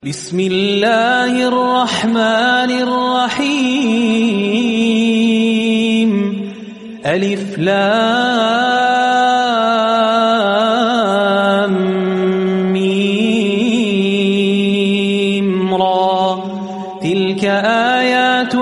بسم الله الرحمن الرحيم ألف لام ميم را تلك آيات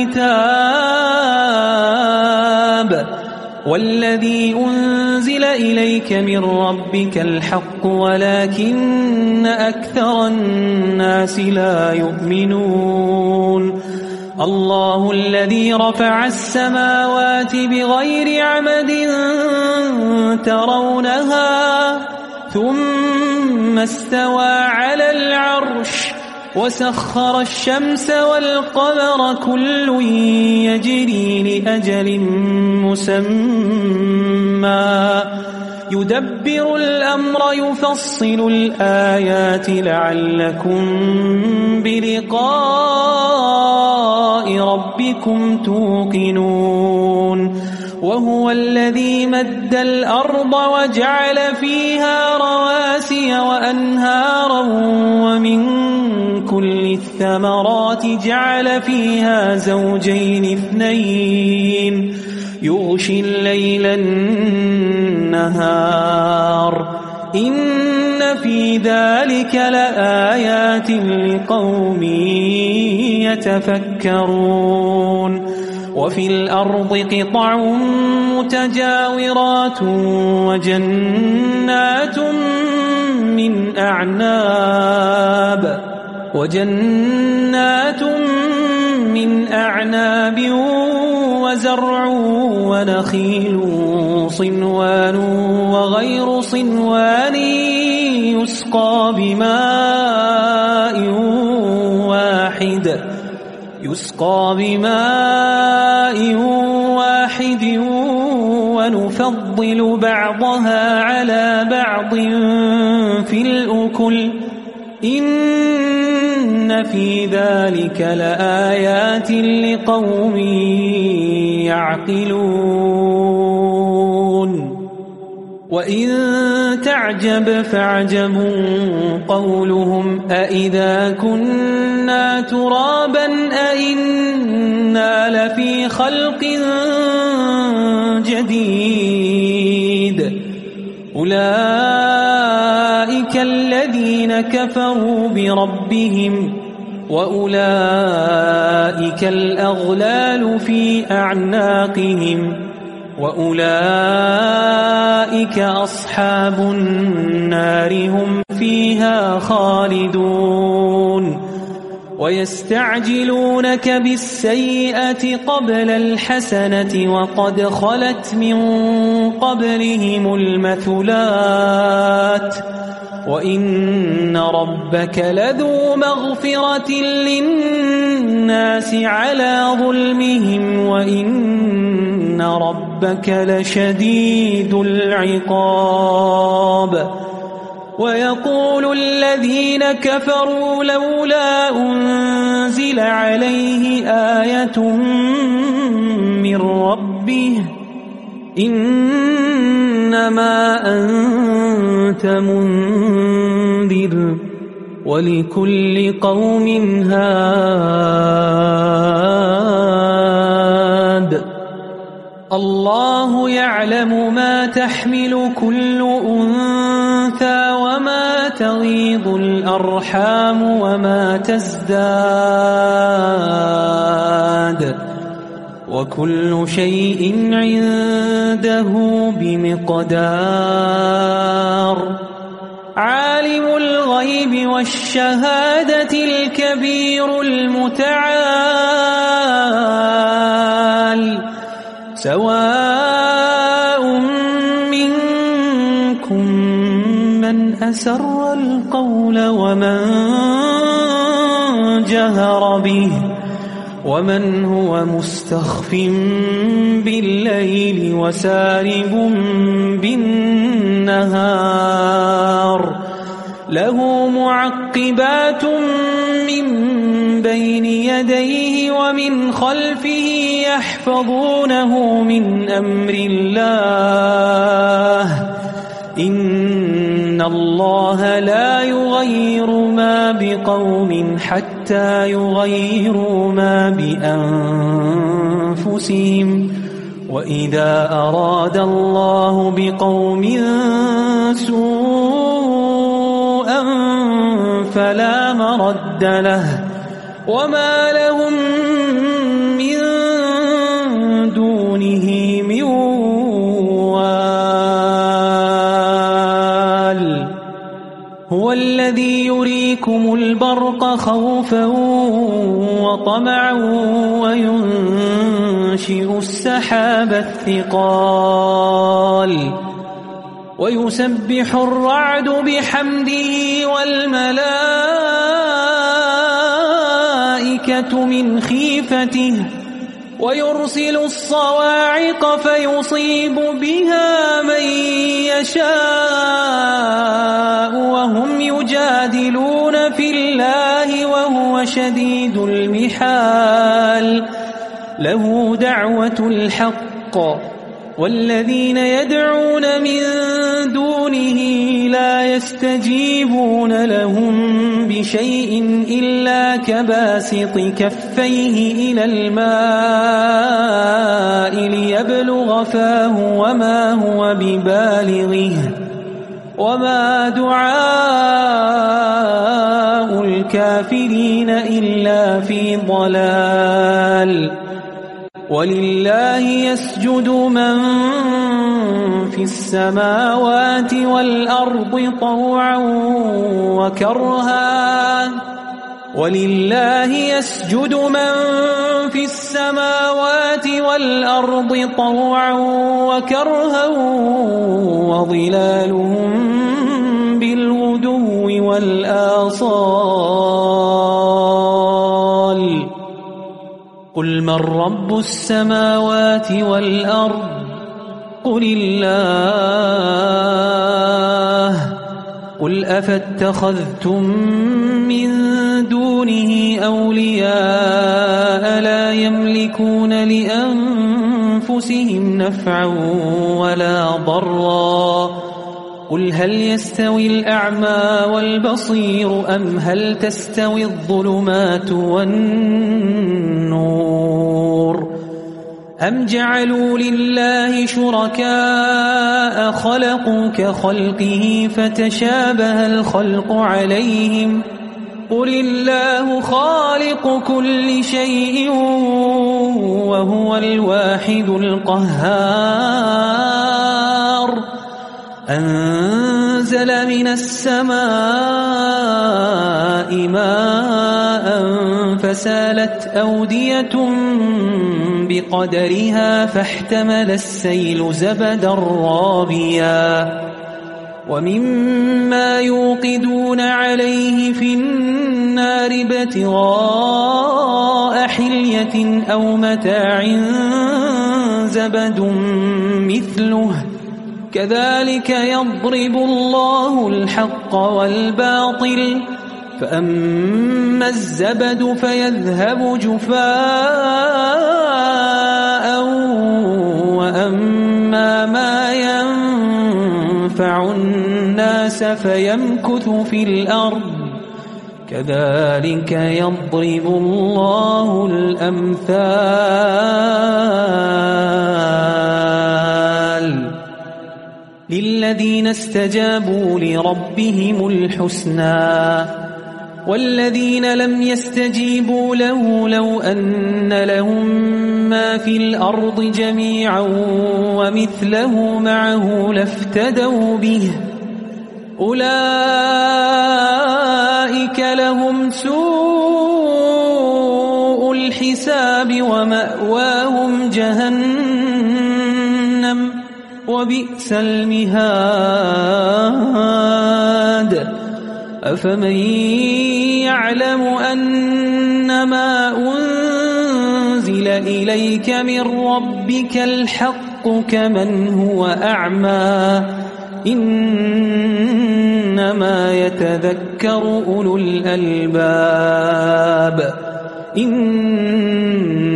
الكتاب والذي أنزل إليك من ربك الحق ولكن أكثر الناس لا يؤمنون الله الذي رفع السماوات بغير عمد ترونها ثم استوى على العرش وسخر الشمس والقمر كل يجري لأجل مسمى يدبر الأمر يفصل الآيات لعلكم بلقاء ربكم توقنون وهو الذي مد الأرض وجعل فيها رواسي وأنهارا ومن كل الثمرات جعل فيها زوجين اثنين يغشي الليل النهار إن في ذلك لآيات لقوم يتفكرون وفي الأرض قطع متجاورات وجنات من أعناب وزرع ونخيل صنوان وغير صنوان يسقى بماء واحد ونفضل بعضها على بعض في الأكل إن في ذلك لآيات لقوم يعقلون وإن تعجب فعجب قولهم أإذا كنا ترابا أإنا لفي خلق جديد أولئك الذين كفروا بربهم وأولئك الأغلال في أعناقهم وأولئك أصحاب النار هم فيها خالدون ويستعجلونك بالسيئة قبل الحسنة وقد خلت من قبلهم المثلات وإن ربك لذو مغفرة للناس على ظلمهم وإن ربك لشديد العقاب ويقول الذين كفروا لولا أنزل عليه آية من ربه إنما أنت منذر ولكل قوم هاد الله يعلم ما تحمل كل أنثى وما تغيض الأرحام وما تزداد وكل شيء عنده بمقدار عالم الغيب والشهادة الكبير المتعال سواء منكم من أسر القول ومن جهر به ومن هو مستخف بالليل وسارب بالنهار له معقبات من بين يديه ومن خلفه يحفظونه من أمر الله إن إن الله لا يغير ما بقوم حتى يغيروا ما بأنفسهم وإذا أراد الله بقوم سوءا فلا مرد له وما لهم من دونه من وال هو الذي يريكم البرق خوفا وطمعا وينشئ السحاب الثقال ويسبح الرعد بحمده والملائكة من خيفته ويرسل الصواعق فيصيب بها من يشاء وهم يجادلون في الله وهو شديد المحال له دعوة الحق والذين يدعون من دونه لا يستجيبون لهم بشيء إلا كباسط كفيه إلى الماء ليبلغ فاه وما هو ببالغه وما دعاء الكافرين إلا في ضلال ولله يسجد من في السماوات والأرض طوعا وكرها ولله يسجد من في السماوات والأرض طوعا وكرها وظلالهم بالغدو والآصال قل من رب السماوات والأرض قل الله قل أفاتخذتم من دونه أولياء لا يملكون لأنفسهم نفعا ولا ضرا قل هل يستوي الأعمى والبصير أم هل تستوي الظلمات والنور أم جعلوا لله شركاء خلقوا كخلقه فتشابه الخلق عليهم قل الله خالق كل شيء وهو الواحد القهار أنزل من السماء ماء فسالت أودية بقدرها فاحتمل السيل زبدا رابيا ومما يوقدون عليه في النار ابتغاء حلية أو متاع زبد مثله كذلك يضرب الله الحق والباطل فأما الزبد فيذهب جفاء وأما ما ينفع الناس فيمكث في الأرض كذلك يضرب الله الأمثال للذين استجابوا لربهم الحسنى والذين لم يستجيبوا له لو أن لهم ما في الأرض جميعا ومثله معه لافتدوا به أولئك لهم سوء الحساب ومأواهم جهنم وبئس المهاد أفمن يعلم أنما أنزل إليك من ربك الحق كمن هو أعمى إنما يتذكر أولو الألباب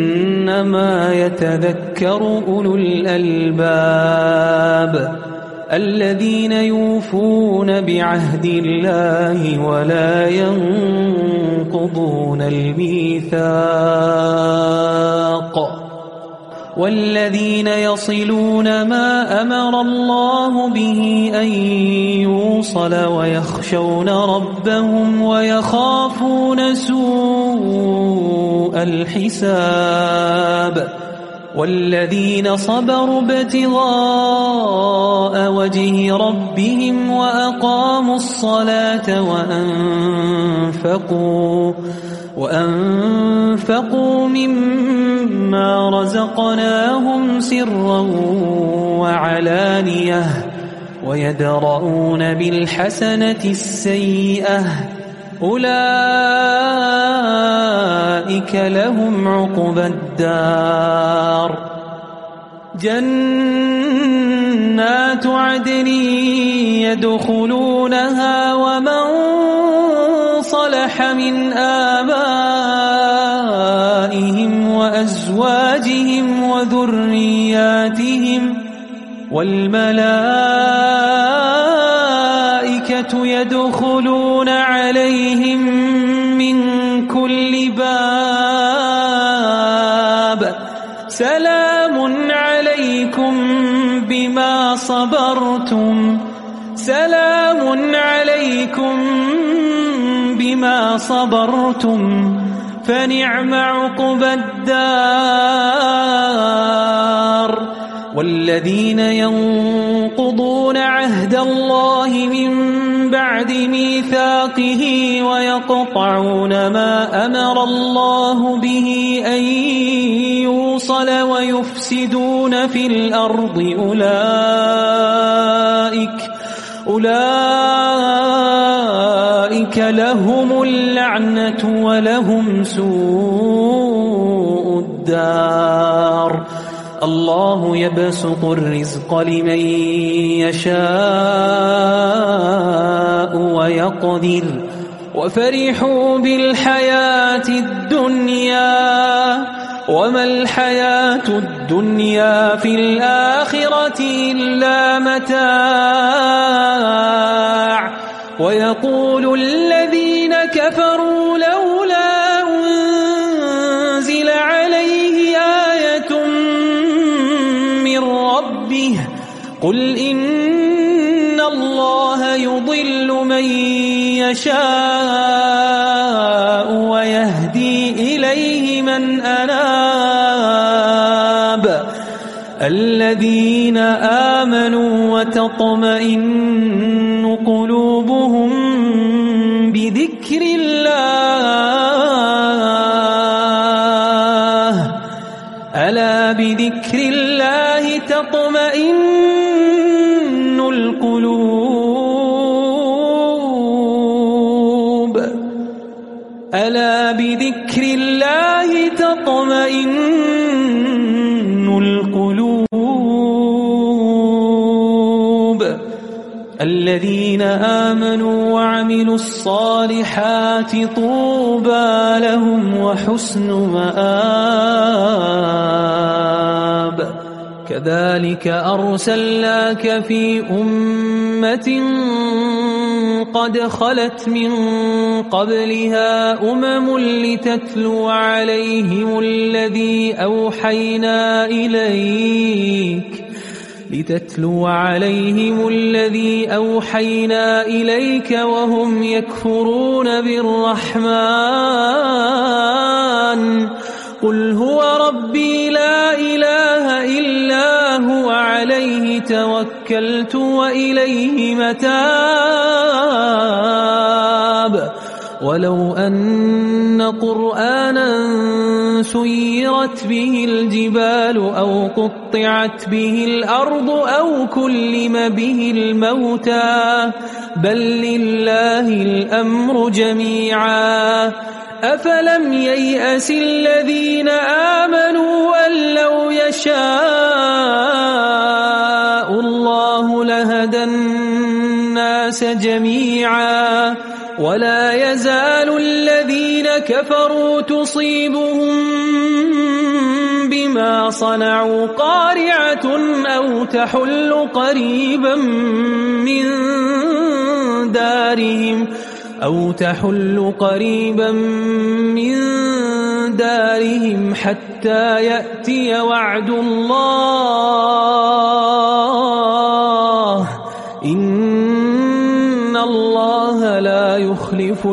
إنما يتذكر أولو الألباب الذين يوفون بعهد الله ولا ينقضون الميثاق والذين يصلون ما أمر الله به أن يوصل ويخشون ربهم ويخافون سوء الحساب والذين صبروا ابتغاء وجه ربهم وأقاموا الصلاة وأنفقوا مما رزقناهم سرا وعلانية ويدرؤون بالحسنة السيئة أولئك لهم عقبى الدار جنات عدن يدخلونها ومن صلح من آبائهم وأزواجهم وذرياتهم والملائكة يدخلون عليهم من كل باب سلام عليكم بما صبرتم فنعم عقبى الدار والذين ينقضون عهد الله من بعد ميثاقه ويقطعون ما أمر الله به أن يوصل ويفسدون في الأرض أولئك لهم اللعنة ولهم سوء الدار الله يبسط الرزق لمن يشاء ويقدر وفرحوا بالحياة الدنيا وما الحياة الدنيا في الآخرة إلا متاع ويقول الذين كفروا لولا أنزل عليه آية من ربه قل إن الله يضل من يشاء ويهدي إليه من أناب الذين آمنوا وتطمئن قلوبهم بذكر الله ألا بذكر الله تطمئن القلوب ألا بذكر الله تطمئن القلوب الذين آمنوا وعملوا الصالحات طوبى لهم وحسن مآب كذلك أرسلناك في أمة قد خلت من قبلها لتتلو عليهم الذي أوحينا إليك وهم يكفرون بالرحمن قل هو ربي لا إله إلا هو عليه توكلت وإليه متاب ولو أن قرآنا سيرت به الجبال أو قطعت به الأرض أو كلم به الموتى بل لله الأمر جميعا أفلم ييأس الذين آمنوا أن لو يشاء الله لهدى الناس جميعا ولا يزال الذين كفروا تصيبهم بما ما صنعوا قارعة أو تحل قريبا من دارهم حتى يأتي وعد الله إن الله لا يخلف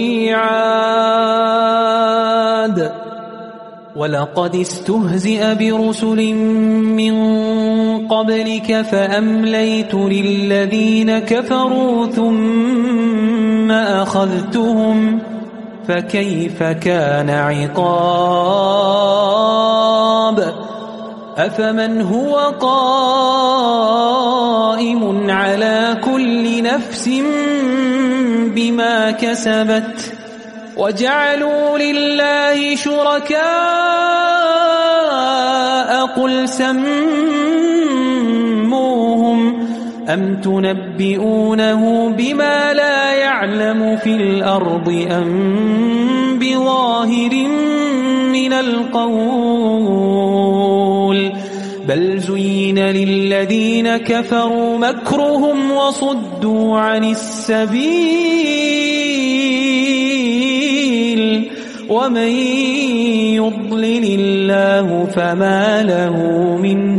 الميعاد ولقد استهزئ برسل من قبلك فأمليت للذين كفروا ثم أخذتهم فكيف كان عقاب أفمن هو قائم على كل نفس بما كسبت وجعلوا لله شركاء قل سموهم أم تنبئونه بما لا يعلم في الأرض أم بظاهر من القول بل زين للذين كفروا مكرهم وصدوا عن السبيل ومن يضلل الله فما له من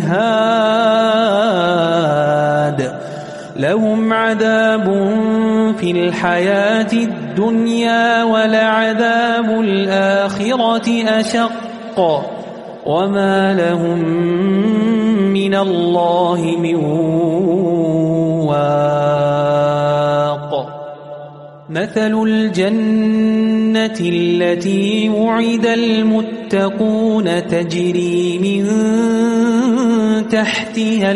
هاد لهم عذاب في الحياة الدنيا ولعذاب الآخرة أشق وما لهم من الله من واق مثل الجنة التي وعد المتقون تجري من تحتها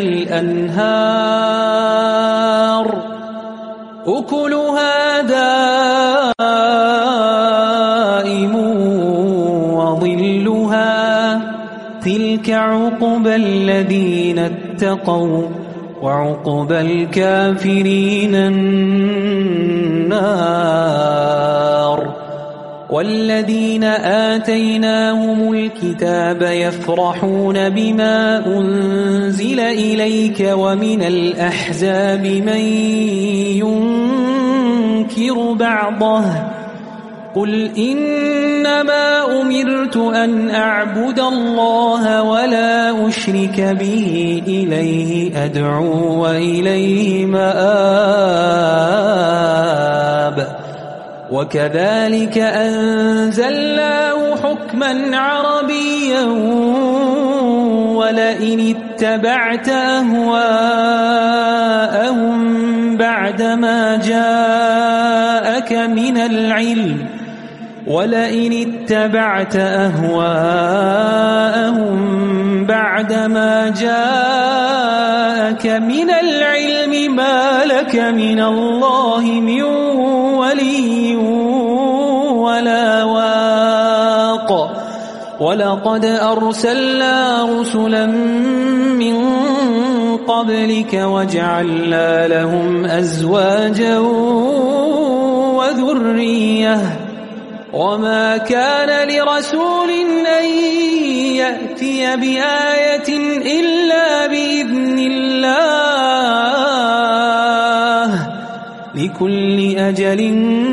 الأنهار أكلها دائم وظلها تلك عقبى الذين اتقوا وعقبى الكافرين النار والذين آتيناهم الكتاب يفرحون بما أنزل إليك ومن الأحزاب من ينكر بعضه قل إنما أمرت أن أعبد الله ولا أشرك به إليه أدعو وإليه مآب وكذلك أنزلناه حكما عربيا ولئن اتبعت أهواءهم بعدما جاءك من العلم ما لك من الله من ولي ولا واق ولقد أرسلنا رسلا من قبلك وجعلنا لهم أزواجا وذرية وما كان لرسول أن يأتي بآية إلا بإذن الله لكل أجل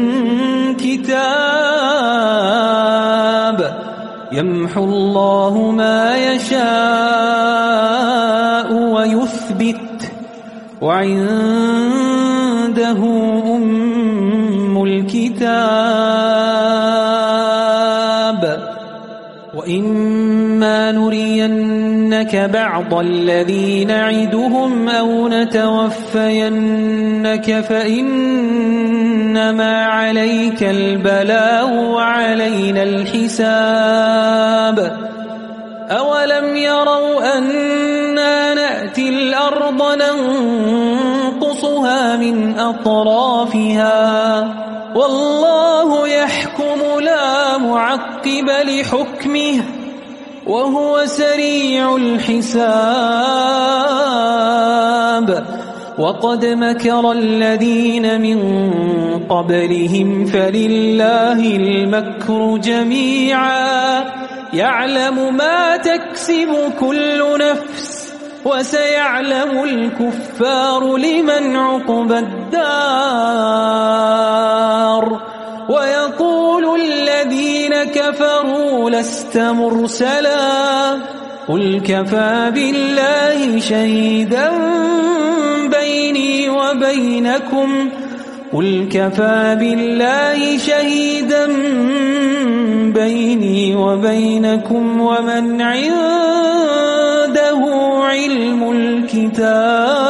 كتاب يمحو الله ما يشاء ويثبت وعنده أم الكتاب وإما نرينك بعض الذي نعدهم أو نتوفينك فإنما عليك البلاغ وعلينا الحساب أولم يروا أنا نأتي الأرض ننقصها من أطرافها والله يحكم لا معقب لحكمه وهو سريع الحساب وقد مكر الذين من قبلهم فلله المكر جميعا يعلم ما تكسب كل نفس وسيعلم الكفار لمن عقبى الدار ويقول الذين كفروا لست مرسلا قل كفى بالله شهيدا بيني وبينكم ومن عنده علم الكتاب.